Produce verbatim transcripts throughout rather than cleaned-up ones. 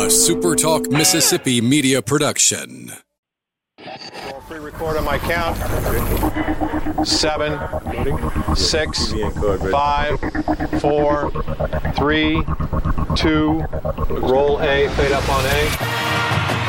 A Super Talk Mississippi media production. Pre-record on my count. Seven, six, five, four, three, two. Roll A, fade up on A.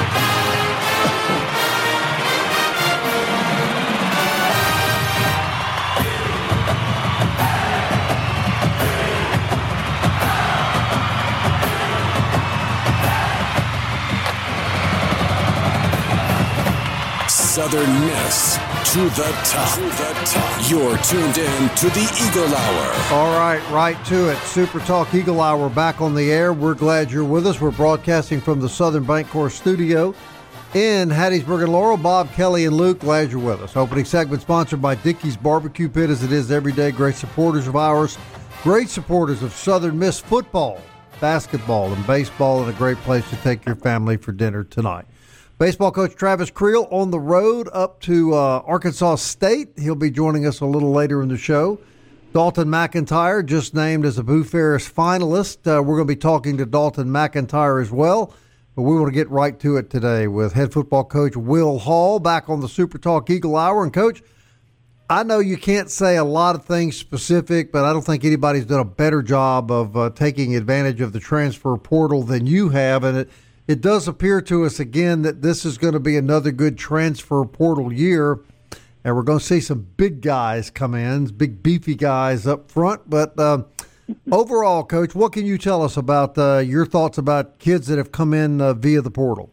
Southern Miss to the top. To the top. You're tuned in to the Eagle Hour. All right, right to it. Super Talk Eagle Hour back on the air. We're glad you're with us. We're broadcasting from the Southern Bancorp studio in Hattiesburg and Laurel. Bob, Kelly, and Luke, glad you're with us. Opening segment sponsored by Dickey's Barbecue Pit, as it is every day. Great supporters of ours. Great supporters of Southern Miss football, basketball, and baseball, and a great place to take your family for dinner tonight. Baseball coach Travis Creel on the road up to uh, Arkansas State. He'll be joining us a little later in the show. Dalton McIntyre just named as a Boo Ferris finalist. Uh, we're going to be talking to Dalton McIntyre as well, but we want to get right to it today with head football coach Will Hall back on the Super Talk Eagle Hour. And, Coach, I know you can't say a lot of things specific, but I don't think anybody's done a better job of uh, taking advantage of the transfer portal than you have, and it It does appear to us again that this is going to be another good transfer portal year, and we're going to see some big guys come in, big beefy guys up front. But uh, overall, Coach, what can you tell us about uh, your thoughts about kids that have come in uh, via the portal?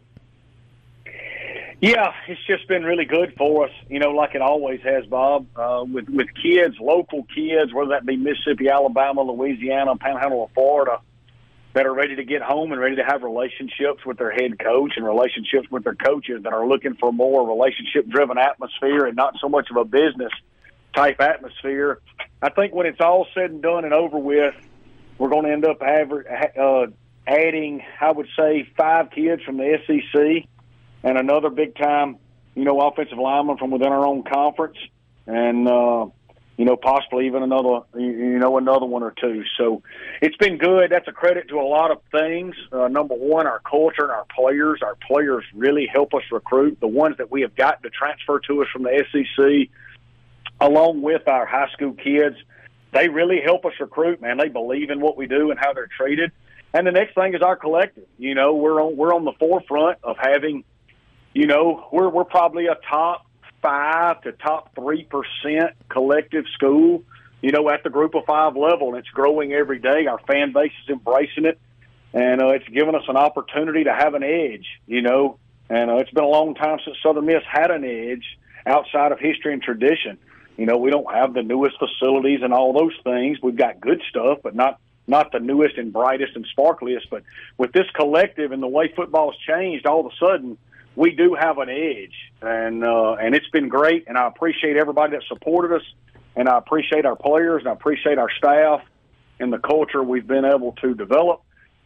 Yeah, it's just been really good for us, you know, like it always has, Bob, uh, with, with kids, local kids, whether that be Mississippi, Alabama, Louisiana, Panhandle of Florida, that are ready to get home and ready to have relationships with their head coach and relationships with their coaches, that are looking for more relationship-driven atmosphere and not so much of a business-type atmosphere. I think when it's all said and done and over with, we're going to end up aver- uh, adding, I would say, five kids from the S E C and another big-time, you know, offensive lineman from within our own conference, and uh, you know, possibly even another, you know, another one or two. So it's been good. That's a credit to a lot of things. Uh, number one, our culture and our players. Our players really help us recruit. The ones that we have gotten to transfer to us from the S E C, along with our high school kids, they really help us recruit, man. They believe in what we do and how they're treated. And the next thing is our collective. You know, we're on, we're on the forefront of having, you know, we're, we're probably a top five to top three percent collective school, you know, at the group of five level, and it's growing every day. Our fan base is embracing it, and uh, it's given us an opportunity to have an edge, you know, and uh, it's been a long time since Southern Miss had an edge outside of history and tradition. You know, we don't have the newest facilities and all those things. We've got good stuff, but not not the newest and brightest and sparkliest. But with this collective and the way football's changed, all of a sudden, we do have an edge, and uh, and it's been great, and I appreciate everybody that supported us, and I appreciate our players, and I appreciate our staff and the culture we've been able to develop.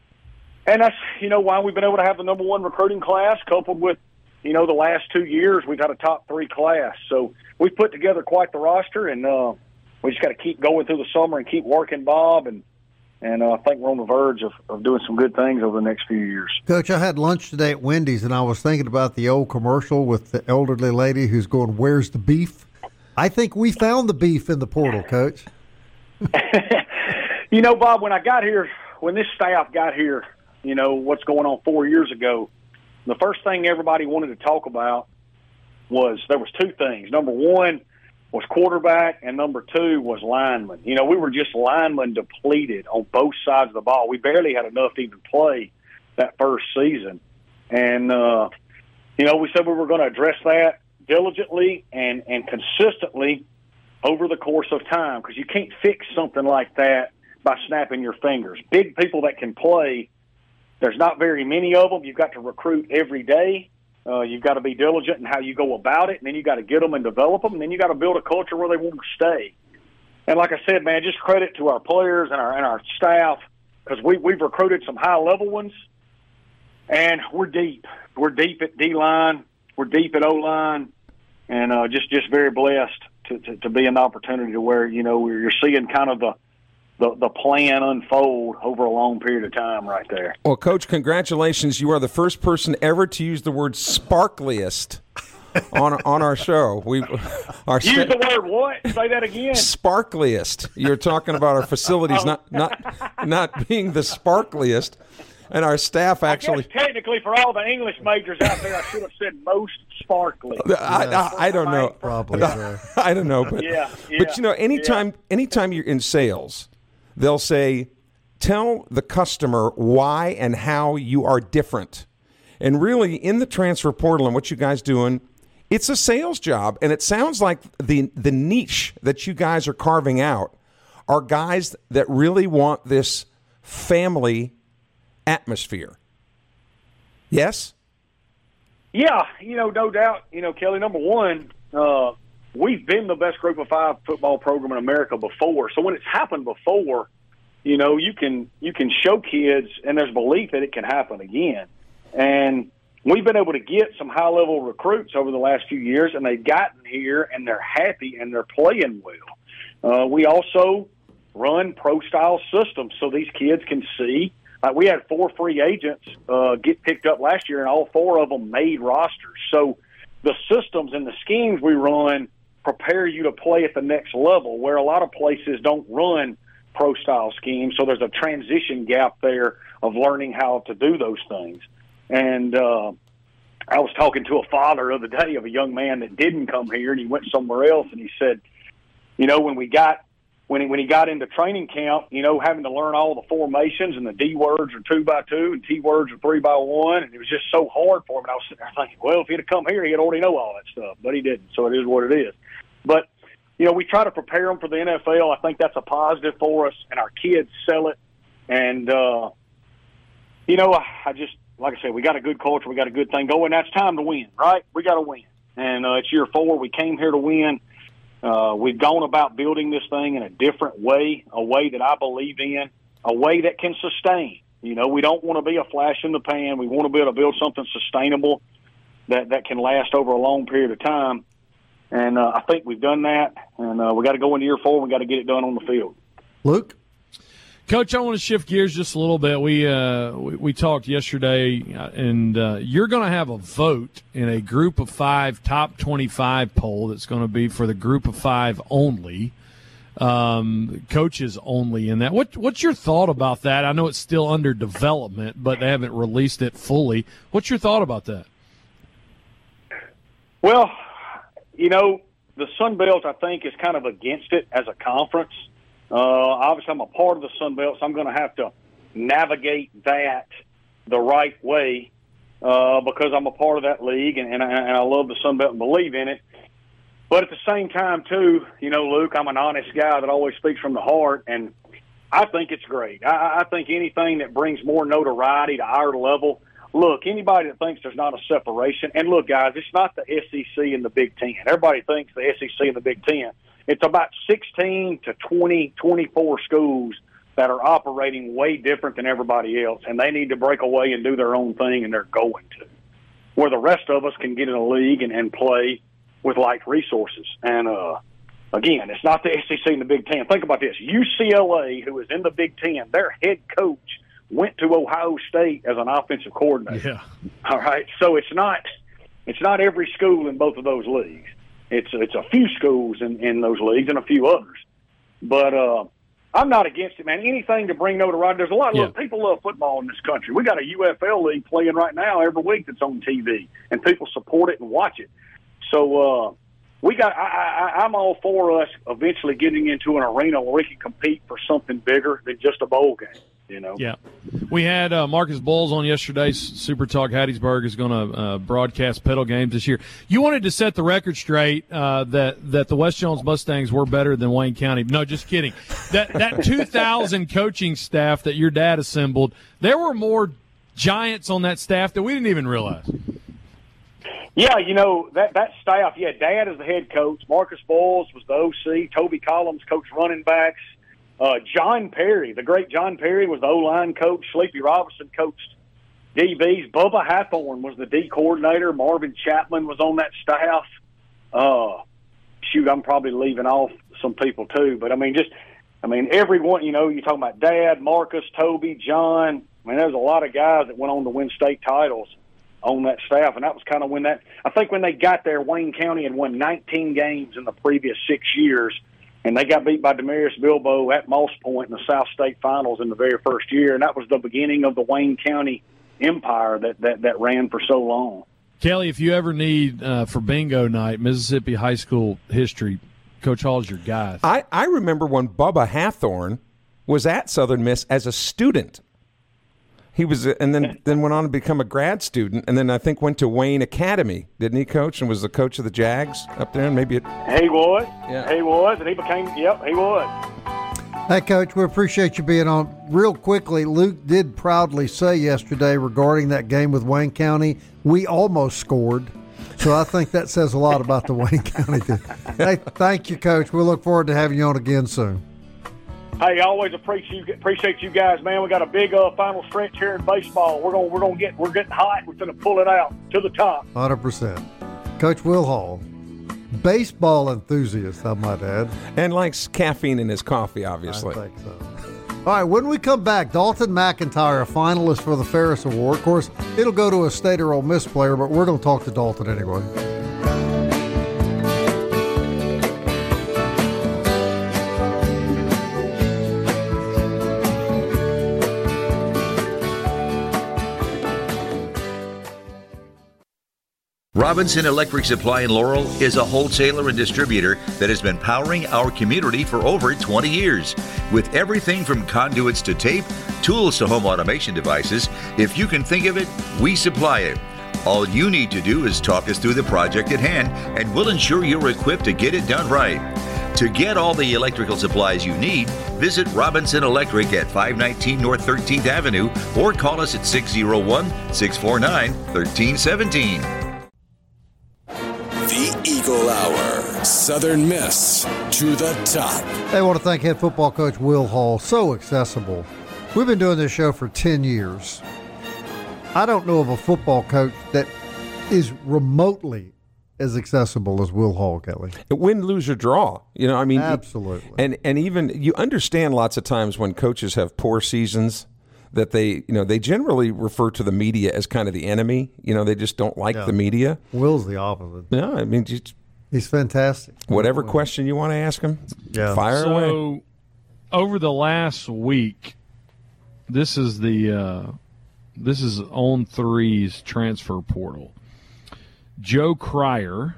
And that's, you know, why we've been able to have the number one recruiting class, coupled with, you know, the last two years we've had a top three class. So we've put together quite the roster, and uh, we just got to keep going through the summer and keep working, Bob, and And uh, I think we're on the verge of, of doing some good things over the next few years. Coach, I had lunch today at Wendy's, and I was thinking about the old commercial with the elderly lady who's going, "Where's the beef?" I think we found the beef in the portal, Coach. You know, Bob, when I got here, when this staff got here, you know, what's going on four years ago, the first thing everybody wanted to talk about was there was two things. Number one was quarterback, and number two was lineman. You know, we were just lineman depleted on both sides of the ball. We barely had enough to even play that first season. And, uh, you know, we said we were going to address that diligently and, and consistently over the course of time, because you can't fix something like that by snapping your fingers. Big people that can play, there's not very many of them. You've got to recruit every day. Uh, you've got to be diligent in how you go about it, and then you got to get them and develop them, and then you got to build a culture where they want to stay. And like I said, man, just credit to our players and our and our staff, because we we've recruited some high level ones, and we're deep. We're deep at D line, we're deep at O line, and uh, just just very blessed to, to to be an opportunity to where, you know, you're seeing kind of the the, the plan unfold over a long period of time right there. Well, Coach, congratulations. You are the first person ever to use the word sparkliest on on our show. We our Use sta- the word what? Say that again. Sparkliest. You're talking about our facilities not not not being the sparkliest. And our staff actually. I guess technically, for all the English majors out there, I should have said most sparkly. I, I, I don't know. Probably. I, I don't know, but yeah, yeah, but you know, anytime yeah. anytime you're in sales, they'll say, "Tell the customer why and how you are different." And really, in the transfer portal and what you guys doing, it's a sales job, and it sounds like the the niche that you guys are carving out are guys that really want this family atmosphere. Yes? Yeah, you know, no doubt. You know, Kelly, number one, uh, we've been the best group of five football program in America before. So when it's happened before, you know, you can you can show kids, and there's belief that it can happen again. And we've been able to get some high-level recruits over the last few years, and they've gotten here, and they're happy, and they're playing well. Uh, we also run pro-style systems so these kids can see. Like we had four free agents uh, get picked up last year, and all four of them made rosters. So the systems and the schemes we run prepare you to play at the next level, where a lot of places don't run pro-style schemes. So there's a transition gap there of learning how to do those things. And uh, I was talking to a father the other day of a young man that didn't come here, and he went somewhere else, and he said, you know, when we got When he, when he got into training camp, you know, having to learn all the formations and the D words are two by two and T words are three by one, and it was just so hard for him. And I was sitting there thinking, well, if he'd have come here, he'd already know all that stuff, but he didn't. So it is what it is. But, you know, we try to prepare them for the N F L. I think that's a positive for us, and our kids sell it. And, uh, you know, I just, like I said, we got a good culture. We got a good thing going. Now it's time to win, right? We got to win. And uh, it's year four. We came here to win. Uh, we've gone about building this thing in a different way, a way that I believe in, a way that can sustain. You know, we don't want to be a flash in the pan. We want to be able to build something sustainable that, that can last over a long period of time. And uh, I think we've done that. And uh, we got to go into year four. We got to get it done on the field. Luke? Coach, I want to shift gears just a little bit. We uh, we, we talked yesterday, and uh, you're going to have a vote in a group of five top twenty-five poll that's going to be for the group of five only, um, coaches only in that. What What's your thought about that? I know it's still under development, but they haven't released it fully. What's your thought about that? Well, you know, the Sun Belt, I think, is kind of against it as a conference. Uh, obviously, I'm a part of the Sun Belt, so I'm going to have to navigate that the right way uh, because I'm a part of that league, and, and, I, and I love the Sun Belt and believe in it. But at the same time, too, you know, Luke, I'm an honest guy that always speaks from the heart, and I think it's great. I, I think anything that brings more notoriety to our level. Look, anybody that thinks there's not a separation, and look, guys, it's not the S E C and the Big Ten. Everybody thinks the S E C and the Big Ten. It's about sixteen to twenty, twenty-four schools that are operating way different than everybody else, and they need to break away and do their own thing, and they're going to. Where the rest of us can get in a league and, and play with like resources. And, uh, again, it's not the S E C and the Big Ten. Think about this. U C L A, who is in the Big Ten, their head coach went to Ohio State as an offensive coordinator. Yeah. All right? So it's not it's not every school in both of those leagues. It's it's a few schools in, in those leagues and a few others. But uh, I'm not against it, man. Anything to bring notoriety. There's a lot. Yeah. Look, people love football in this country. We got a U F L league playing right now every week that's on T V, and people support it and watch it. So uh, we got. I, I, I'm all for us eventually getting into an arena where we can compete for something bigger than just a bowl game. You know. Yeah, we had uh, Marcus Bowles on yesterday. Super Talk Hattiesburg is going to uh, broadcast pedal games this year. You wanted to set the record straight uh, that that the West Jones Mustangs were better than Wayne County. No, just kidding. That that two thousand coaching staff that your dad assembled, there were more giants on that staff that we didn't even realize. Yeah, you know, that, that staff, yeah, Dad is the head coach. Marcus Bowles was the O C. Toby Collins coached running backs. Uh, John Perry, the great John Perry, was the O-line coach. Sleepy Robinson coached D Bs. Bubba Hathorne was the D coordinator. Marvin Chapman was on that staff. Uh, shoot, I'm probably leaving off some people too. But, I mean, just I mean, everyone, you know, you're talking about Dad, Marcus, Toby, John. I mean, there's a lot of guys that went on to win state titles on that staff, and that was kind of when that – I think when they got there, Wayne County had won nineteen games in the previous six years, and they got beat by Demarius Bilbo at Moss Point in the South State Finals in the very first year, and that was the beginning of the Wayne County empire that, that, that ran for so long. Kelly, if you ever need uh, for bingo night, Mississippi high school history, Coach Hall's your guy. I, I remember when Bubba Hathorn was at Southern Miss as a student. He was, and then, then went on to become a grad student, and then I think went to Wayne Academy, didn't he, Coach? And was the coach of the Jags up there, and maybe it. He was. Yeah. He was, and he became. Yep, he was. Hey, Coach, we appreciate you being on. Real quickly, Luke did proudly say yesterday regarding that game with Wayne County, we almost scored. So I think that says a lot about the Wayne County team. Hey, thank you, Coach. We look forward to having you on again soon. Hey, I always appreciate you, appreciate you guys, man. We got a big uh, final stretch here in baseball. We're gonna we're gonna get we're getting hot. We're gonna pull it out to the top. one hundred percent. Coach Will Hall, baseball enthusiast, I might add. And likes caffeine in his coffee, obviously. I think so. All right, when we come back, Dalton McIntyre, a finalist for the Ferris Award. Of course, it'll go to a State or Ole Miss player, but we're going to talk to Dalton anyway. Robinson Electric Supply in Laurel is a wholesaler and distributor that has been powering our community for over twenty years. With everything from conduits to tape, tools to home automation devices, if you can think of it, we supply it. All you need to do is talk us through the project at hand, and we'll ensure you're equipped to get it done right. To get all the electrical supplies you need, visit Robinson Electric at five nineteen North thirteenth Avenue or call us at six oh one, six four nine, one three one seven. The Eagle Hour. Southern Miss to the top. I want to thank head football coach Will Hall. So accessible. We've been doing this show for ten years. I don't know of a football coach that is remotely as accessible as Will Hall, Kelly. Win, lose, or draw. You know, I mean, absolutely. And and even you understand lots of times when coaches have poor seasons that they, you know, they generally refer to the media as kind of the enemy. You know, they just don't like yeah. the media. Will's the opposite. No, I mean, just, he's fantastic. Whatever question you want to ask him, yeah. fire so, away. So, over the last week, this is the uh, this is On three's transfer portal. Joe Cryer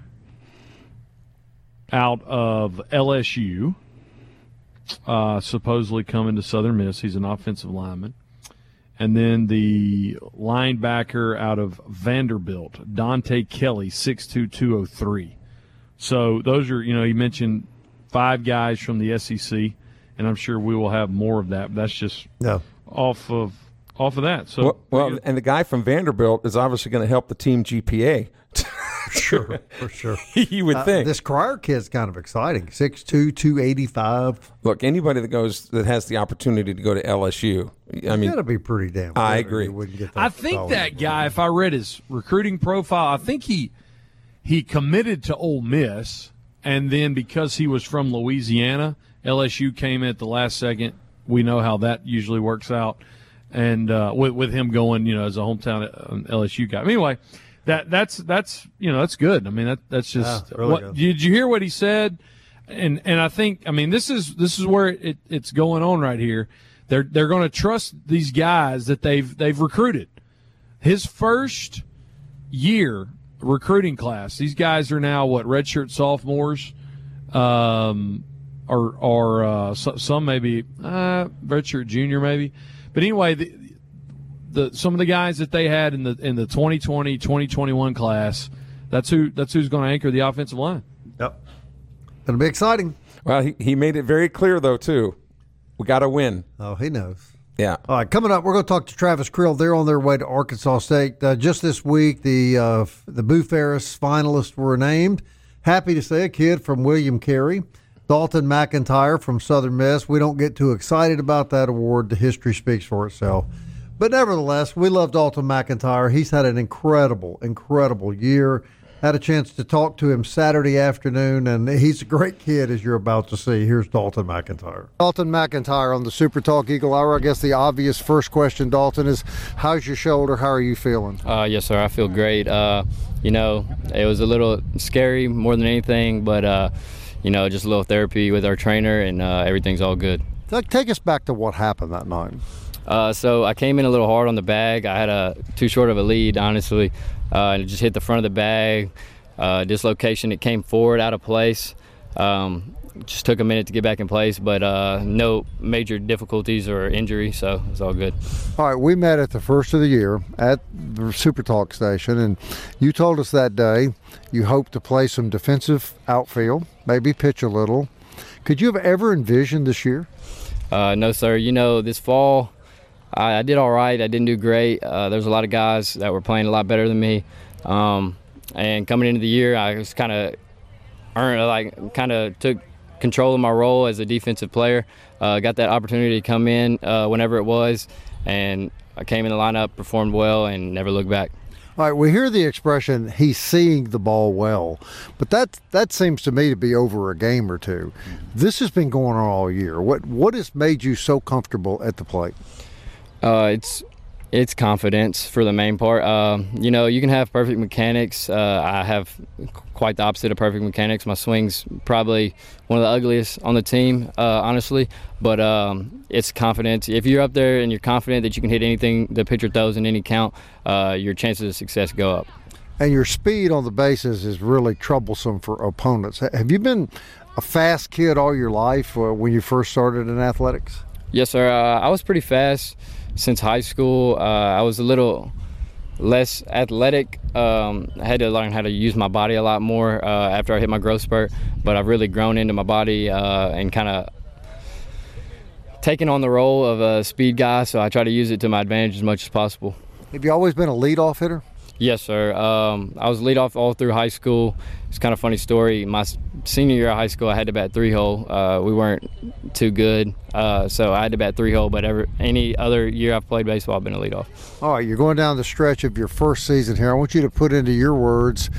out of L S U, uh, supposedly coming to Southern Miss. He's an offensive lineman. And then the linebacker out of Vanderbilt, Dante Kelly, six two, two oh three. So those are, you know, you mentioned five guys from the S E C, and I'm sure we will have more of that. But that's just yeah. off of off of that. So well, well and the guy from Vanderbilt is obviously going to help the team G P A. Sure, for sure. You would uh, think. This Cryer kid's kind of exciting. six two, two eighty-five. Look, anybody that goes that has the opportunity to go to L S U, I mean, got to be pretty damn good. I agree. Get that I think that guy, if I read his recruiting profile, I think he he committed to Ole Miss, and then because he was from Louisiana, L S U came at the last second. We know how that usually works out, and uh, with with him going, you know, as a hometown L S U guy. Anyway. That that's that's you know that's good. I mean that that's just yeah, really what good. Did you hear what he said? And and I think I mean this is this is where it, it's going on right here. They're they're going to trust these guys that they've they've recruited. His first year recruiting class. These guys are now what redshirt sophomores, um, or or uh, so, some maybe uh, redshirt junior maybe. But anyway. The, The, some of the guys that they had in the in the twenty twenty, twenty twenty-one class, that's who that's who's going to anchor the offensive line. Yep, going to be exciting. Well, he, he made it very clear though too. We got to win. Oh, he knows. Yeah. All right, coming up, we're going to talk to Travis Krill. They're on their way to Arkansas State. Uh, just this week, the uh, the Boo Ferris finalists were named. Happy to say a kid from William Carey, Dalton McIntyre from Southern Miss. We don't get too excited about that award. The history speaks for itself. But nevertheless, we love Dalton McIntyre. He's had an incredible, incredible year. Had a chance to talk to him Saturday afternoon, and he's a great kid, as you're about to see. Here's Dalton McIntyre. Dalton McIntyre on the Super Talk Eagle Hour. I guess the obvious first question, Dalton, is how's your shoulder? How are you feeling? Uh, yes, sir. I feel great. Uh, you know, it was a little scary more than anything, but, uh, you know, just a little therapy with our trainer, and uh, everything's all good. Take us back to what happened that night. Uh, so I came in a little hard on the bag. I had a too short of a lead, honestly. Uh, and it just hit the front of the bag, uh, dislocation. It came forward out of place. Um, just took a minute to get back in place, but uh, no major difficulties or injury, so it's all good. All right, we met at the first of the year at the Super Talk station, and you told us that day you hoped to play some defensive outfield, maybe pitch a little. Could you have ever envisioned this year? Uh, no, sir. You know, this fall, I, I did all right. I didn't do great. Uh, there's a lot of guys that were playing a lot better than me. Um, and coming into the year, I was kind of earned, like, kind of took control of my role as a defensive player. Uh, got that opportunity to come in uh, whenever it was, and I came in the lineup, performed well, and never looked back. All right, we hear the expression, he's seeing the ball well, but that that seems to me to be over a game or two. This has been going on all year. What what has made you so comfortable at the plate? Uh, it's it's confidence for the main part. Uh, you know, you can have perfect mechanics. Uh, I have quite the opposite of perfect mechanics. My swing's probably one of the ugliest on the team, uh, honestly. But um, it's confidence. If you're up there and you're confident that you can hit anything the pitcher throws in any count, uh, your chances of success go up. And your speed on the bases is really troublesome for opponents. Have you been a fast kid all your life uh, when you first started in athletics? Yes, sir. Uh, I was pretty fast since high school. Uh, I was a little less athletic. Um, I had to learn how to use my body a lot more uh, after I hit my growth spurt, but I've really grown into my body uh, and kind of taken on the role of a speed guy, so I try to use it to my advantage as much as possible. Have you always been a leadoff hitter? Yes, sir. Um, I was leadoff all through high school. It's kind of a funny story. My senior year of high school, I had to bat three hole. Uh, we weren't too good, uh, so I had to bat three hole. But ever, any other year I've played baseball, I've been a leadoff. All right, you're going down the stretch of your first season here. I want you to put into your words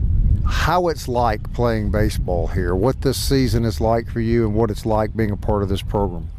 how it's like playing baseball here, what this season is like for you, and what it's like being a part of this program.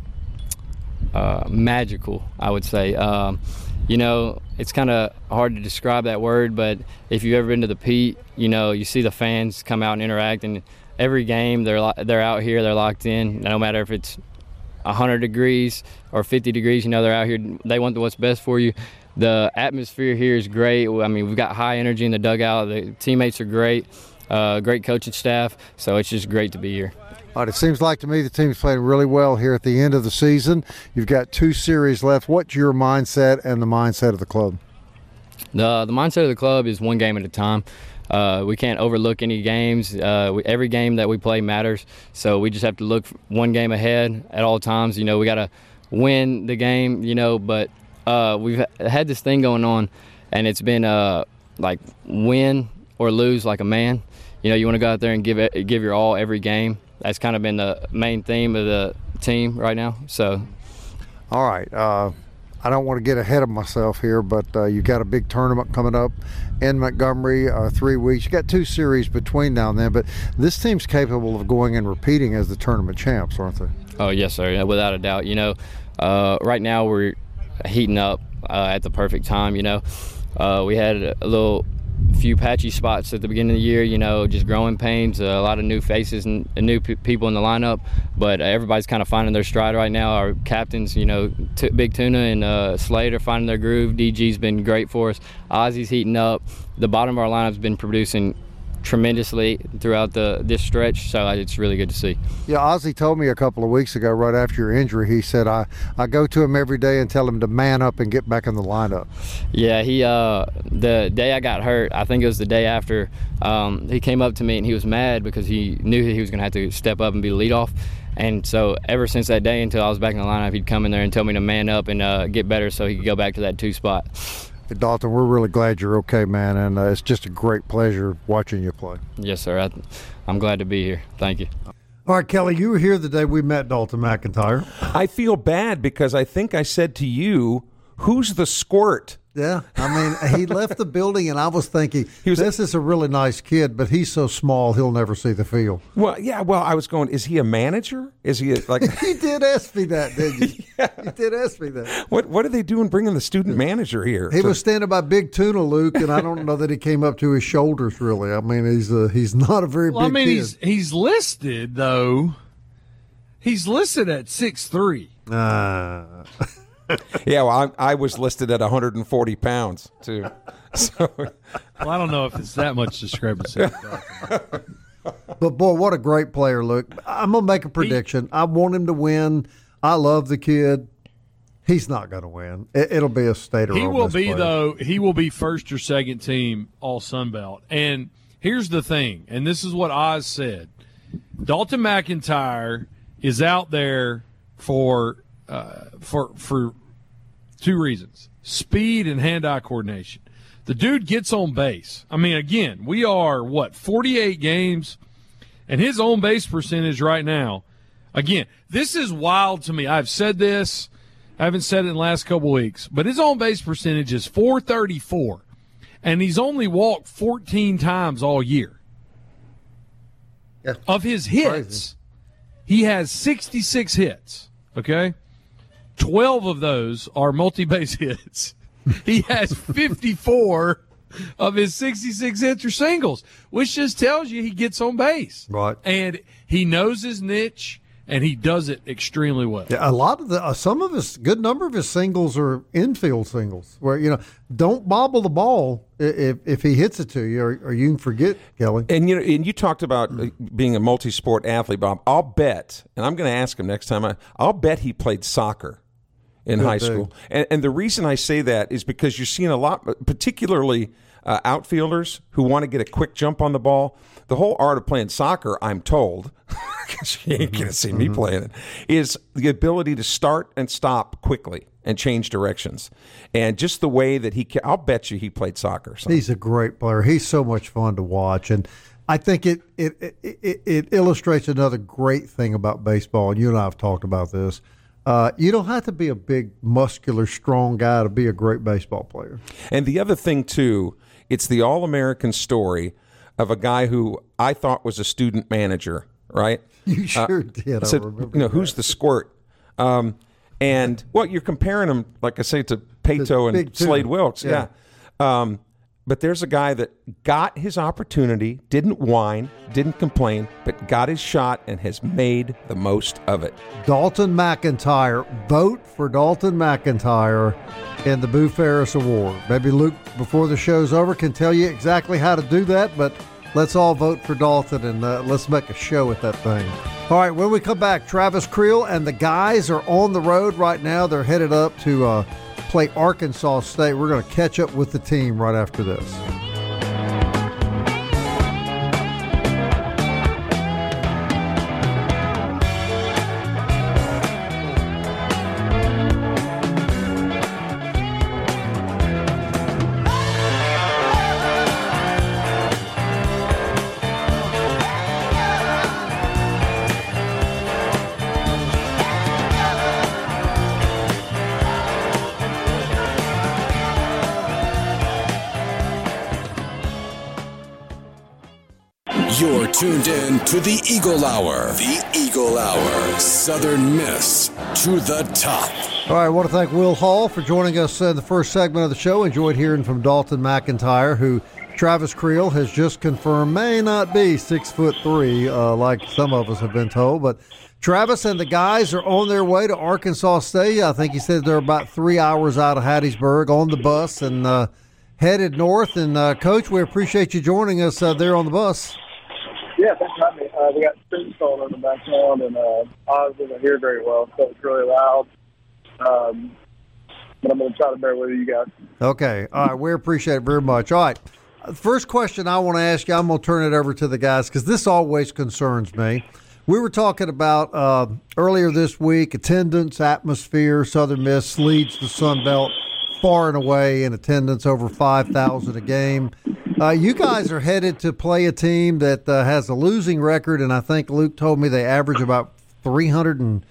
Uh, magical, I would say. Um, You know, it's kind of hard to describe that word, but if you've ever been to the Pete, you know, you see the fans come out and interact, and every game they're they're out here, they're locked in. No matter if it's one hundred degrees or fifty degrees, you know, they're out here. They want what's best for you. The atmosphere here is great. I mean, we've got high energy in the dugout. The teammates are great, uh, great coaching staff, so it's just great to be here. All right, it seems like to me the team's playing really well here at the end of the season. You've got two series left. What's your mindset and the mindset of the club? The the mindset of the club is one game at a time. Uh, we can't overlook any games. Uh, we, every game that we play matters, so we just have to look one game ahead at all times. You know, we got to win the game, you know, but uh, we've had this thing going on, and it's been uh, like win or lose like a man. You know, you want to go out there and give it, give your all every game. That's kind of been the main theme of the team right now. So, all right. Uh, I don't want to get ahead of myself here, but uh, you've got a big tournament coming up in Montgomery, uh, three weeks. You got two series between now and then, but this team's capable of going and repeating as the tournament champs, aren't they? Oh, yes, sir. Yeah, without a doubt. You know, uh, right now we're heating up uh, at the perfect time. You know, uh, we had a little few patchy spots at the beginning of the year, you know, just growing pains, uh, a lot of new faces and, and new p- people in the lineup, but uh, everybody's kind of finding their stride right now. Our captains, you know, T- Big Tuna and uh, Slade are finding their groove. D G's been great for us. Ozzy's heating up. The bottom of our lineup's been producing tremendously throughout the this stretch, so it's really good to see. Yeah, Ozzy told me a couple of weeks ago, right after your injury, he said, I, I go to him every day and tell him to man up and get back in the lineup. Yeah, he uh, the day I got hurt, I think it was the day after, um, he came up to me and he was mad because he knew he was going to have to step up and be the leadoff. And so ever since that day until I was back in the lineup, he'd come in there and tell me to man up and uh, get better so he could go back to that two spot. Hey, Dalton, we're really glad you're okay, man, and uh, it's just a great pleasure watching you play. Yes, sir. I, I'm glad to be here. Thank you. All right, Kelly, you were here the day we met Dalton McIntyre. I feel bad because I think I said to you, who's the squirt Yeah, I mean, he left the building, and I was thinking, He was- this is a really nice kid, but he's so small he'll never see the field. Well, yeah. Well, I was going. Is he a manager? Is he a, like? He did ask me that, didn't you? Yeah. He did ask me that. What What are they doing bringing the student manager here? He To- was standing by Big Tuna, Luke, and I don't know that he came up to his shoulders, really. I mean, he's uh, he's not a very Well, I big mean, kid. he's he's listed though. He's listed at six three. Uh, Yeah, well, I, I was listed at one hundred forty pounds too. So Well, I don't know if it's that much discrepancy. but, boy, what a great player, Luke. I'm going to make a prediction. I want him to win. I love the kid. He's not going to win. It, it'll be a state or He Ole will Miss be player. though. He will be first or second team All Sun Belt. And here's the thing, and this is what Oz said: Dalton McIntyre is out there for uh, for for two reasons: speed and hand-eye coordination. The dude gets on base. I mean, again, we are what forty-eight games, and his on base percentage right now. Again, this is wild to me. I've said this. I haven't said it in the last couple weeks, but his on base percentage is four thirty-four, and he's only walked fourteen times all year. Yeah. Of his hits, Crazy. he has sixty-six hits. Okay, twelve of those are multi-base hits. He has fifty-four of his sixty-six hits are singles, which just tells you he gets on base. Right. And he knows his niche, and he does it extremely well. Yeah, a lot of the uh, some of his good number of his singles are infield singles, where you know don't bobble the ball i- if if he hits it to you, or, or you can forget, Kelly. And you know, and you talked about uh, being a multi-sport athlete, Bob. I'll bet, and I'm going to ask him next time. I, I'll bet he played soccer in Good high dude. school. And, and the reason I say that is because you're seeing a lot, particularly uh, outfielders who want to get a quick jump on the ball. The whole art of playing soccer, I'm told, because you ain't going to see me playing it, is the ability to start and stop quickly and change directions. And just the way that he can, I'll bet you he played soccer. So. He's a great player. He's so much fun to watch, and I think it it, it it it illustrates another great thing about baseball. And you and I have talked about this. Uh, you don't have to be a big, muscular, strong guy to be a great baseball player. And the other thing, too, it's the all-American story of a guy who I thought was a student manager, right? You sure did. I Said, remember you know, that. who's the squirt? Um, and, well, you're comparing him, like I say, to Pato and big two. Slade Wilkes. Yeah. Yeah. Um, but there's a guy that got his opportunity, didn't whine, didn't complain, but got his shot and has made the most of it. Dalton McIntyre. Vote for Dalton McIntyre in the Boo Ferris Award. Maybe Luke, before the show's over, can tell you exactly how to do that, but let's all vote for Dalton, and uh, let's make a show at that thing. All right, when we come back, Travis Creel and the guys are on the road right now. They're headed up to uh, play Arkansas State. We're going to catch up with the team right after this. You're tuned in to the Eagle Hour. The Eagle Hour. Southern Miss to the top. All right, I want to thank Will Hall for joining us in the first segment of the show. Enjoyed hearing from Dalton McIntyre, who Travis Creel has just confirmed may not be six foot three, uh, like some of us have been told. But Travis and the guys are on their way to Arkansas State. I think he said they're about three hours out of Hattiesburg on the bus and uh, headed north. And, uh, Coach, we appreciate you joining us uh, there on the bus. Yeah, thanks for having me. Uh, we got students on in the background, and uh, Oz doesn't hear very well, so it's really loud. Um, but I'm going to try to bear with you guys. Okay. All right. We appreciate it very much. All right. First question I want to ask you, I'm going to turn it over to the guys because this always concerns me. We were talking about uh, earlier this week, attendance, atmosphere. Southern Miss leads the Sun Belt far and away in attendance, over five thousand a game. Uh, you guys are headed to play a team that uh, has a losing record, and I think Luke told me they average about three hundred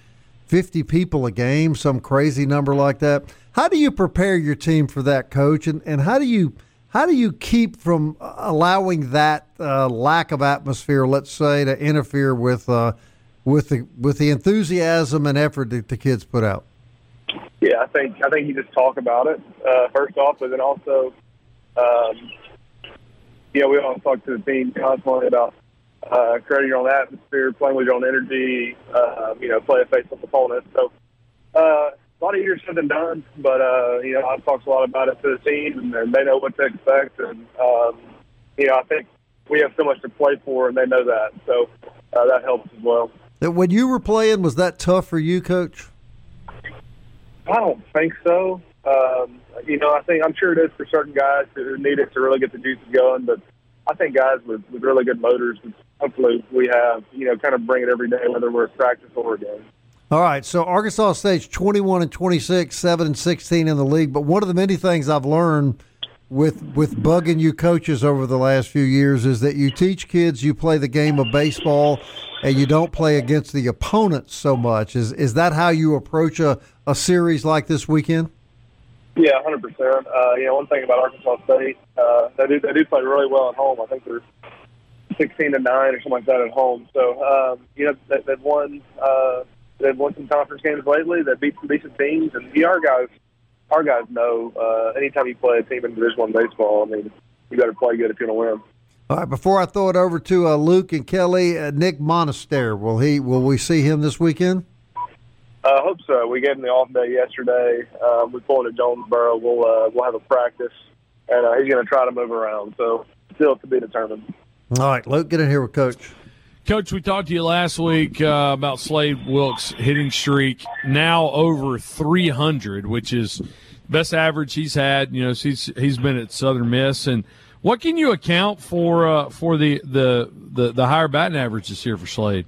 fifty people a game, some crazy number like that. How do you prepare your team for that, Coach? And, and how do you how do you keep from allowing that uh, lack of atmosphere, let's say, to interfere with uh, with the with the enthusiasm and effort that the kids put out? Yeah, I think I think you just talk about it uh, first off, but then also, um, yeah, we always talk to the team constantly about uh, creating your own atmosphere, playing with your own energy, uh, you know, play a face-off opponent. So uh, a lot easier said than done, but uh, you know, I talk a lot about it to the team, and, and they know what to expect. And um, you know, I think we have so much to play for, and they know that, so uh, that helps as well. When you were playing, was that tough for you, Coach? I don't think so. Um, you know, I think I'm sure it is for certain guys who need it to really get the juices going. But I think guys with, with really good motors, which hopefully we have, you know, kind of bring it every day, whether we're at practice or a game. All right. So Arkansas State's twenty-one and twenty-six, seven and sixteen in the league. But one of the many things I've learned with with bugging you coaches over the last few years is that you teach kids you play the game of baseball and you don't play against the opponents so much. Is is that how you approach a, a series like this weekend? Yeah, one hundred percent. Uh, you know, one thing about Arkansas State, uh, they do they do play really well at home. I think they're sixteen to nine or something like that at home. So, um, you know, they, they've won uh, they've won some conference games lately. They beat some decent teams, and the our guys our guys know uh, anytime you play a team in Division One baseball, I mean, you got to play good if you're going to win. All right, before I throw it over to uh, Luke and Kelly, uh, Nick Monaster, will he? Will we see him this weekend? I uh, hope so. We gave him the off day yesterday. Um, we pulled at Jonesboro. We'll uh, we'll have a practice, and uh, he's going to try to move around. So still to be determined. All right, Luke, get in here with Coach. Coach, we talked to you last week uh, about Slade Wilkes' hitting streak, now over three hundred, which is best average he's had. You know, he's he's been at Southern Miss. And what can you account for uh, for the, the the the higher batting average this year for Slade?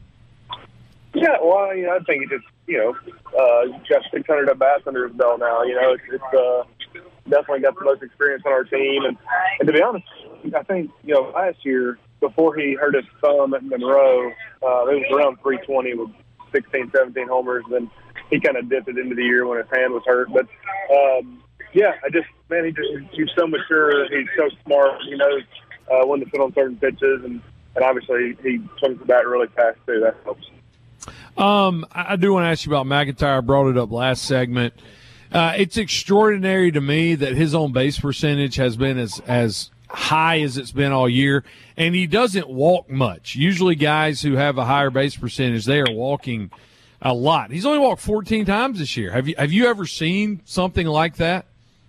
Yeah, well, you know, I think he just you know uh, got six hundred at bats under his belt now. You know, it's, it's uh, definitely got the most experience on our team. And, and to be honest, I think you know last year, before he hurt his thumb at Monroe, uh, it was around three twenty with sixteen, seventeen homers. Then he kind of dipped it into the year when his hand was hurt. But, um, yeah, I just, man, he just, he's so mature. He's so smart. He knows uh, when to sit on certain pitches. And, and obviously he swings the bat really fast, too. That helps. Um, I do want to ask you about McIntyre. I brought it up last segment. Uh, it's extraordinary to me that his on base percentage has been as, as high as it's been all year, and he doesn't walk much. Usually guys who have a higher base percentage, they are walking a lot. He's only walked fourteen times this year. Have you have you ever seen something like that?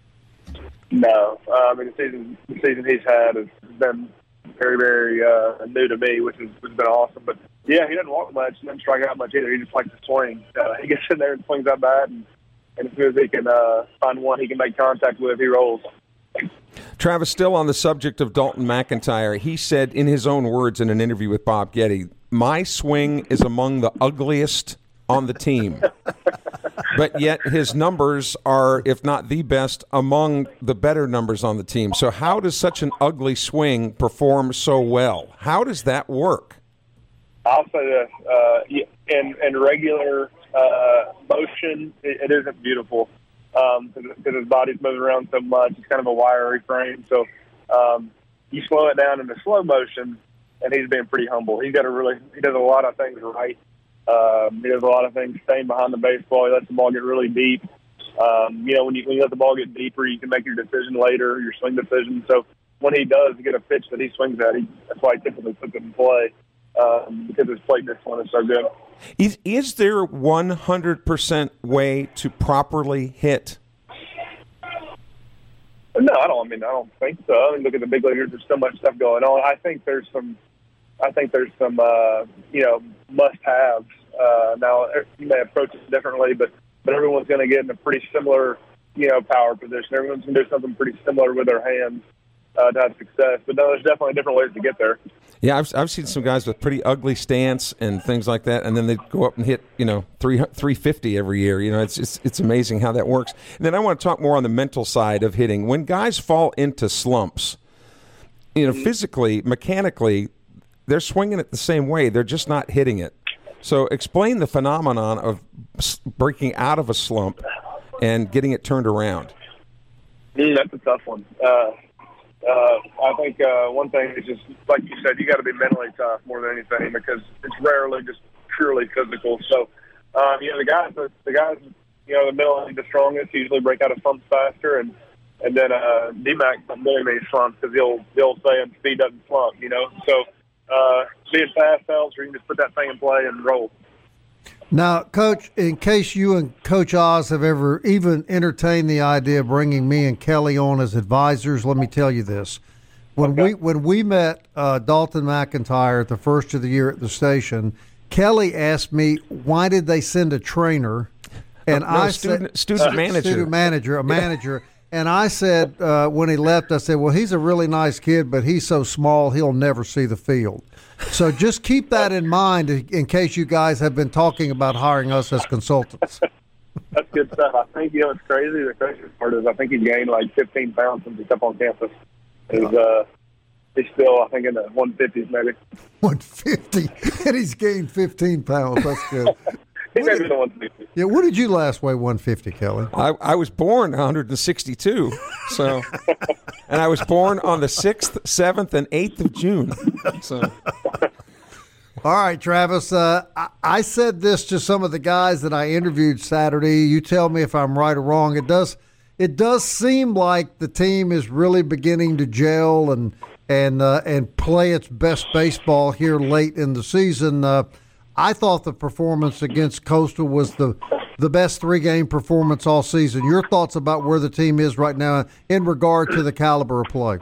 No. Uh, I mean, the season, the season he's had has been very, very uh, new to me, which has, which has been awesome. But, yeah, he doesn't walk much and doesn't strike out much either. He just likes to swing. Uh, he gets in there and swings that bat, and, and as soon as he can uh, find one he can make contact with, he rolls. Travis, still on the subject of Dalton McIntyre, he said in his own words in an interview with Bob Getty, my swing is among the ugliest on the team. But yet his numbers are, if not the best, among the better numbers on the team. So how does such an ugly swing perform so well? How does that work? I'll say this. Uh, in, in regular uh, motion, it, it isn't beautiful. Um, because his body's moving around so much. It's kind of a wiry frame. So um, you slow it down into slow motion, and he's being pretty humble. He's got a really – he does a lot of things right. Um, he does a lot of things staying behind the baseball. He lets the ball get really deep. Um, you know, when you, when you let the ball get deeper, you can make your decision later, your swing decision. So when he does get a pitch that he swings at, he, that's why he typically puts it in play um, because his plate discipline is so good. Is is there one hundred percent way to properly hit? No, I don't. I mean, I don't think so. I mean, look at the big leaguers. There's so much stuff going on. I think there's some. I think there's some. Uh, you know, must-haves. Uh, now you may approach it differently, but but everyone's going to get in a pretty similar, you know, power position. Everyone's going to do something pretty similar with their hands uh, to have success. But no, there's definitely different ways to get there. Yeah, I've I've seen some guys with pretty ugly stance and things like that, and then they go up and hit, you know, three three fifty every year. You know, it's it's it's amazing how that works. And then I want to talk more on the mental side of hitting. When guys fall into slumps, you know, physically, mechanically, they're swinging it the same way. They're just not hitting it. So explain the phenomenon of breaking out of a slump and getting it turned around. Mm, that's a tough one. Uh, uh, I think uh, one thing is just, like you said, you got to be mentally tough more than anything because it's rarely just purely physical. So, um, you know, the guys, the, the guys, you know, the mentally the strongest usually break out of slumps faster, and and then uh, D-Mac really made slumps because he'll he'll say speed doesn't slump, you know. So uh, being fast helps, or you can just put that thing in play and roll. Now, Coach, in case you and Coach Oz have ever even entertained the idea of bringing me and Kelly on as advisors, let me tell you this. When okay. we when we met uh, Dalton McIntyre at the first of the year at the station, Kelly asked me, why did they send a trainer? And no, I student, said, student manager. Student manager, a manager. And I said, uh, when he left, I said, well, he's a really nice kid, but he's so small he'll never see the field. So just keep that in mind in case you guys have been talking about hiring us as consultants. That's good stuff. I think, you know, it's crazy. The craziest part is I think he's gained like fifteen pounds since he's up on campus. He's, uh, he's still, I think, in the one fifties maybe. one fifty, and he's gained fifteen pounds. That's good. He may be the one fifty. Yeah, what did you last weigh one fifty, Kelly? I, I was born one hundred sixty-two, so, and I was born on the sixth, seventh, and eighth of June. So, all right, Travis. Uh, I, I said this to some of the guys that I interviewed Saturday. You tell me if I'm right or wrong. It does. It does seem like the team is really beginning to gel and and uh, and play its best baseball here late in the season. Uh, I thought the performance against Coastal was the the best three-game performance all season. Your thoughts about where the team is right now in regard to the caliber of play?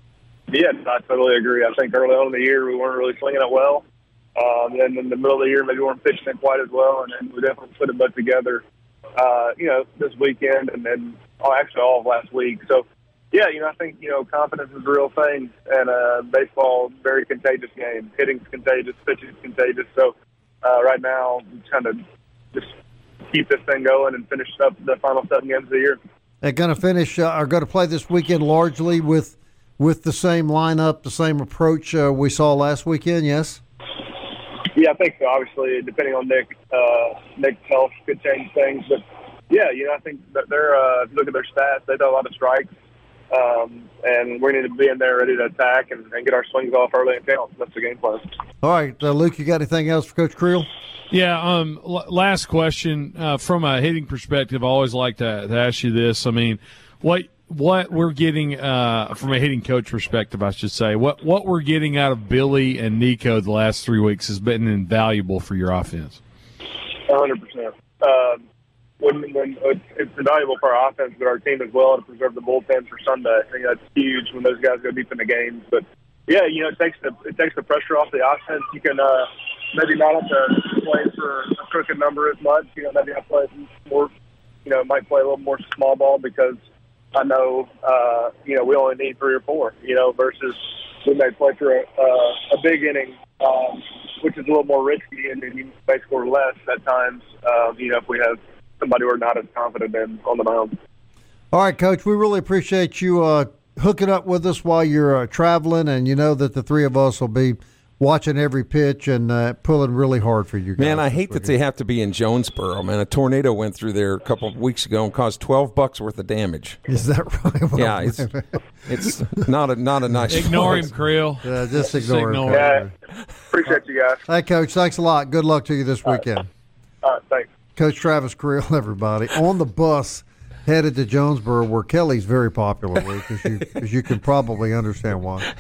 Yes, I totally agree. I think early on in the year we weren't really swinging it well. Um, and then in the middle of the year maybe we weren't pitching it quite as well, and then we definitely put it back together, uh, you know, this weekend and then oh, actually all of last week. So, yeah, you know, I think, you know, confidence is a real thing, and uh, baseball, very contagious game. Hitting's contagious, pitching's contagious. So, uh, right now, we kind of just keep this thing going and finish up the final seven games of the year. They're going to finish, uh, are going to play this weekend largely with with the same lineup, the same approach uh, we saw last weekend, yes? Yeah, I think so. Obviously, depending on Nick, uh, Nick's health could change things. But, yeah, you know, I think that they're, uh, if you look at their stats, they do a lot of strikes. Um, and we need to be in there ready to attack and, and get our swings off early and count. That's the game plan. All right, uh, Luke, you got anything else for Coach Creel? Yeah, um, l- last question. Uh, from a hitting perspective, I always like to, to ask you this. I mean, what what we're getting uh, from a hitting coach perspective, I should say, what, what we're getting out of Billy and Nico the last three weeks has been invaluable for your offense. one hundred percent. Um, when, when it's, it's invaluable for our offense, but our team as well to preserve the bullpen for Sunday. I think that's huge when those guys go deep in the games. But yeah, you know, it takes the it takes the pressure off the offense. You can uh, maybe not have to play for a crooked number as much. You know, maybe I play more. You know, might play a little more small ball because I know uh, you know we only need three or four. You know, versus we may play for a, uh, a big inning, um, which is a little more risky, and then you may score less at times. Um, you know, if we have somebody we're not as confident in on the mound. All right, Coach, we really appreciate you uh, hooking up with us while you're uh, traveling, and you know that the three of us will be watching every pitch and uh, pulling really hard for you guys. Man, I hate that they have to be in Jonesboro. Man, a tornado went through there a couple of weeks ago and caused twelve bucks worth of damage. Is that right? Well, yeah, it's it's not a not a nice. Ignore place. him, Creel. Yeah, just ignore, ignore him. Yeah, appreciate you guys. Hey, Coach, thanks a lot. Good luck to you this weekend. All right, thanks. Coach Travis Creel, everybody, on the bus headed to Jonesboro, where Kelly's very popular, because you, cause you can probably understand why.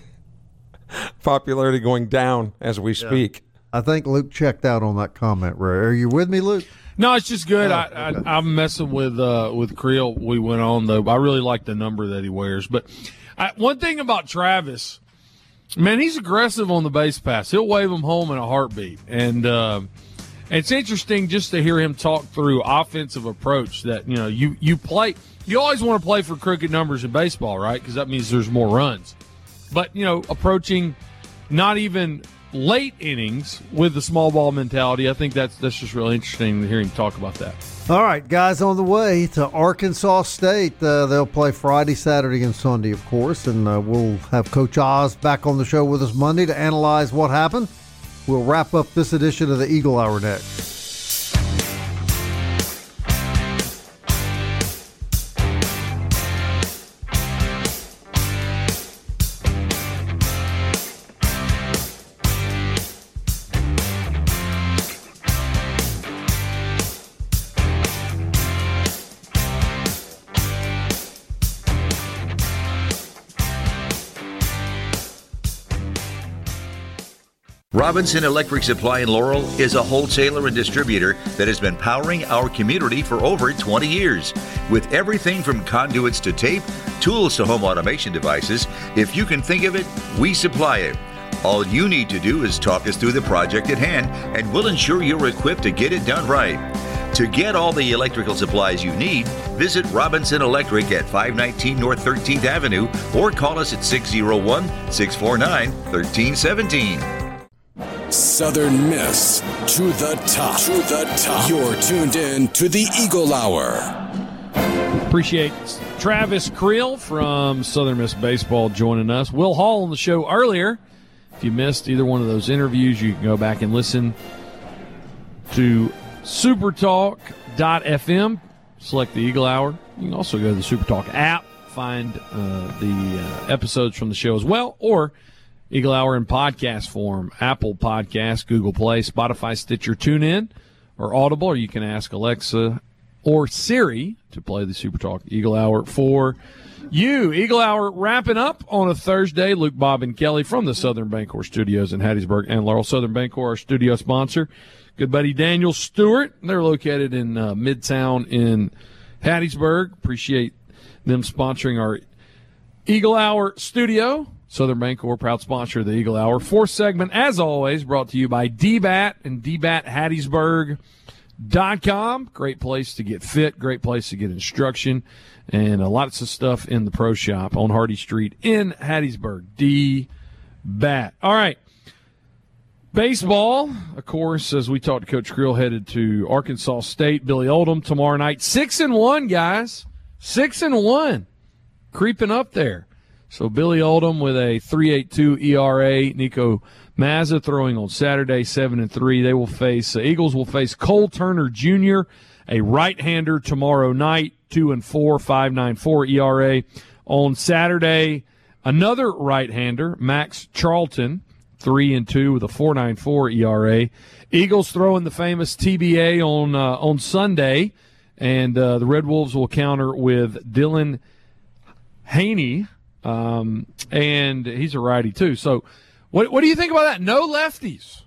Popularity going down as we speak. Yeah. I think Luke checked out on that comment, Ray. Are you with me, Luke? No, it's just good. Oh, I, okay. I, I'm messing with uh, with Creel. We went on, though. I really like the number that he wears. But I, one thing about Travis, man, he's aggressive on the base pass. He'll wave them home in a heartbeat. And uh, it's interesting just to hear him talk through offensive approach that, you know, you, you play – you always want to play for crooked numbers in baseball, right, because that means there's more runs. But, you know, approaching not even late innings with the small ball mentality, I think that's that's just really interesting to hear him talk about that. All right, guys, on the way to Arkansas State. Uh, they'll play Friday, Saturday, and Sunday, of course, and uh, we'll have Coach Oz back on the show with us Monday to analyze what happened. We'll wrap up this edition of the Eagle Hour next. Robinson Electric Supply in Laurel is a wholesaler and distributor that has been powering our community for over twenty years. With everything from conduits to tape, tools to home automation devices, if you can think of it, we supply it. All you need to do is talk us through the project at hand, and we'll ensure you're equipped to get it done right. To get all the electrical supplies you need, visit Robinson Electric at five nineteen North thirteenth Avenue or call us at six oh one, six four nine, one three one seven. Southern Miss to the top. To the top. You're tuned in to the Eagle Hour. Appreciate Travis Creel from Southern Miss Baseball joining us. Will Hall on the show earlier. If you missed either one of those interviews, you can go back and listen to supertalk dot f m. Select the Eagle Hour. You can also go to the Supertalk app, find uh, the uh, episodes from the show as well, or Eagle Hour in podcast form, Apple Podcasts, Google Play, Spotify, Stitcher, TuneIn, or Audible, or you can ask Alexa or Siri to play the Supertalk Eagle Hour for you. Eagle Hour wrapping up on a Thursday. Luke, Bob, and Kelly from the Southern Bancorp Studios in Hattiesburg and Laurel. Southern Bancorp, our studio sponsor. Good buddy Daniel Stewart. They're located in uh, Midtown in Hattiesburg. Appreciate them sponsoring our Eagle Hour studio. Southern Bancorp, proud sponsor of the Eagle Hour. Fourth segment, as always, brought to you by D BAT and D bat Hattiesburg dot com. Great place to get fit, great place to get instruction, and lots of stuff in the pro shop on Hardy Street in Hattiesburg. D BAT. All right. Baseball, of course, as we talked to Coach Creel, headed to Arkansas State. Billy Oldham tomorrow night. Six and one, guys. Six and one. Creeping up there. So Billy Oldham with a three point eight two E R A. Nico Mazza throwing on Saturday, seven and three. They will face uh, Eagles will face Cole Turner Junior, a right-hander tomorrow night, two and four, five point nine four E R A. On Saturday, another right-hander, Max Charlton, three and two with a four point nine four E R A. Eagles throwing the famous T B A on uh, on Sunday, and uh, the Red Wolves will counter with Dylan Haney. Um, and he's a righty too. So what what do you think about that? No lefties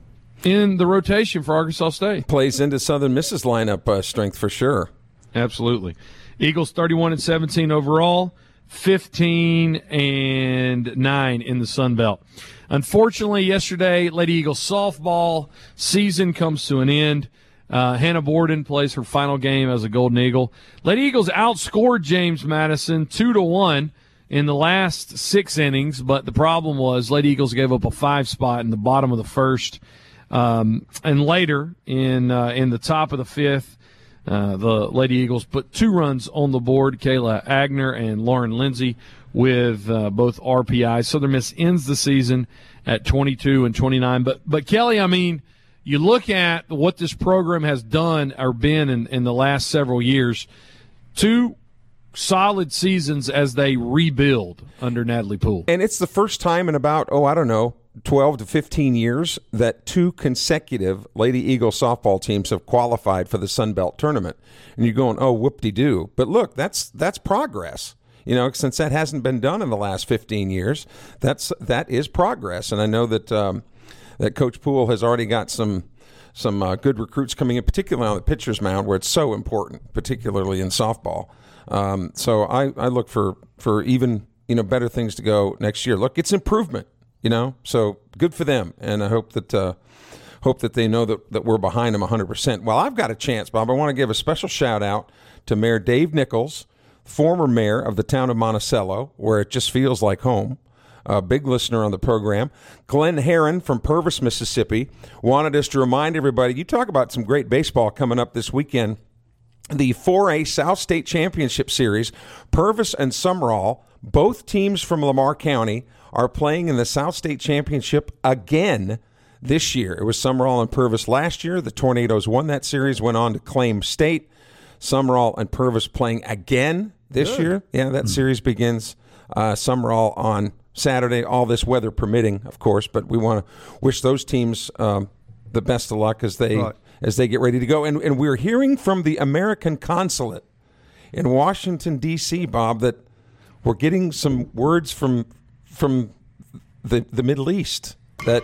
in the rotation for Arkansas State. Plays into Southern Miss's lineup uh, strength for sure. Absolutely. Eagles thirty-one and seventeen overall, fifteen and nine in the Sun Belt. Unfortunately, yesterday, Lady Eagles softball season comes to an end. Uh, Hannah Borden plays her final game as a Golden Eagle. Lady Eagles outscored James Madison two to one in the last six innings, but the problem was Lady Eagles gave up a five spot in the bottom of the first. Um, and later, in uh, in the top of the fifth, uh, the Lady Eagles put two runs on the board, Kayla Agner and Lauren Lindsay, with uh, both R P Is. Southern Miss ends the season at twenty-two and twenty-nine. But, but Kelly, I mean, you look at what this program has done or been in, in the last several years, two solid seasons as they rebuild under Natalie Poole. And it's the first time in about, oh, I don't know, twelve to fifteen years that two consecutive Lady Eagle softball teams have qualified for the Sun Belt tournament. And you're going, oh, whoop-de-doo. But look, that's that's progress. You know, since that hasn't been done in the last fifteen years, that's that is progress. And I know that um, that Coach Poole has already got some some uh, good recruits coming in, particularly on the pitcher's mound, where it's so important, particularly in softball. Um, so I, I look for, for even, you know, better things to go next year. Look, it's improvement, you know, so good for them. And I hope that uh, hope that they know that, that we're behind them one hundred percent. Well, I've got a chance, Bob. I want to give a special shout out to Mayor Dave Nichols, former mayor of the town of Monticello, where it just feels like home. A big listener on the program. Glenn Herron from Purvis, Mississippi, wanted us to remind everybody, you talk about some great baseball coming up this weekend. The four A South State Championship Series, Purvis and Sumrall, both teams from Lamar County, are playing in the South State Championship again this year. It was Summerall and Purvis last year. The Tornadoes won that series, went on to claim state. Summerall and Purvis playing again this Good. year. Yeah, that mm-hmm. series begins uh, Summerall on Saturday, all this weather permitting, of course, but we want to wish those teams um, the best of luck as they right. as they get ready to go. And, and we're hearing from the American consulate in Washington, D C, Bob, that we're getting some words from from the the Middle East that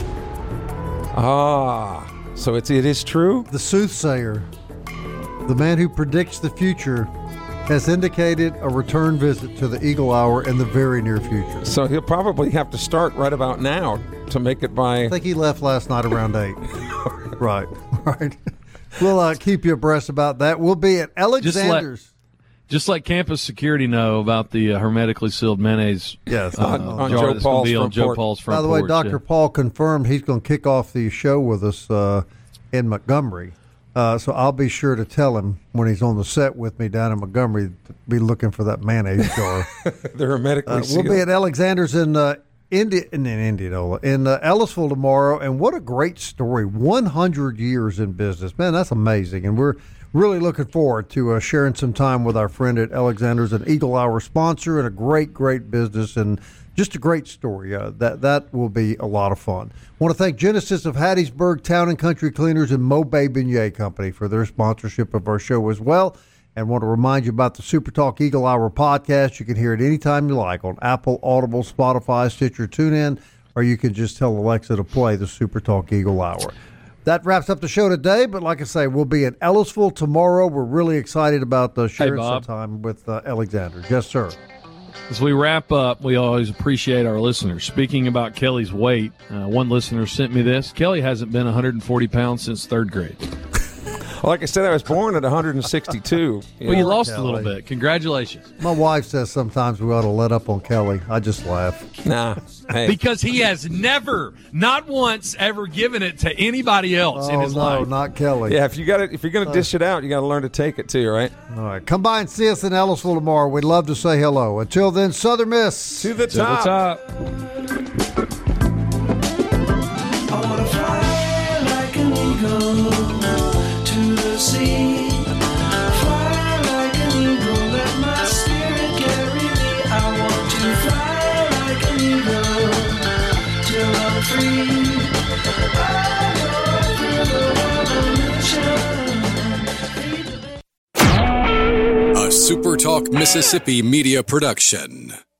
ah, so it's it is true. The soothsayer, the man who predicts the future, has indicated a return visit to the Eagle Hour in the very near future. So he'll probably have to start right about now to make it by. I think he left last night around eight. Right, right. We'll uh, keep you abreast about that. We'll be at Alexander's. Just let, just let campus security know about the uh, hermetically sealed mayonnaise. Yes, uh, on, on Joe Paul's be front on Joe porch. Paul's front By the way, porch, Doctor yeah. Paul confirmed he's going to kick off the show with us uh, in Montgomery. Uh, so I'll be sure to tell him when he's on the set with me down in Montgomery to be looking for that mayonnaise jar. They're hermetically uh, sealed. We'll be at Alexander's in uh, Indi- in Indianola, in uh, Ellisville tomorrow, and what a great story. one hundred years in business. Man, that's amazing, and we're really looking forward to uh, sharing some time with our friend at Alexander's, an Eagle Hour sponsor and a great, great business, and just a great story. Uh, that that will be a lot of fun. I want to thank Genesis of Hattiesburg Town and Country Cleaners and Mobay Beignet Company for their sponsorship of our show as well. And want to remind you about the Super Talk Eagle Hour podcast. You can hear it anytime you like on Apple, Audible, Spotify, Stitcher, TuneIn, or you can just tell Alexa to play the Super Talk Eagle Hour. That wraps up the show today, but like I say, we'll be in Ellisville tomorrow. We're really excited about the sharing hey, some time with uh, Alexander. Yes, sir. As we wrap up, we always appreciate our listeners. Speaking about Kelly's weight, uh, one listener sent me this. Kelly hasn't been one hundred forty pounds since third grade. Like I said, I was born at one hundred sixty-two. You well, you lost Kelly. a little bit. Congratulations. My wife says sometimes we ought to let up on Kelly. I just laugh. Nah. Hey. Because he has never, not once, ever given it to anybody else oh, in his no, life. not Kelly. Yeah, if you got it, if you're going to dish it out, you got to learn to take it too, right? All right. Come by and see us in Ellisville tomorrow. We'd love to say hello. Until then, Southern Miss. To the to top. the top. I want to fly like an eagle to the sea. Fly like an eagle, let my spirit carry me. I want to fly like an eagle till I'm free. A SuperTalk Mississippi media production.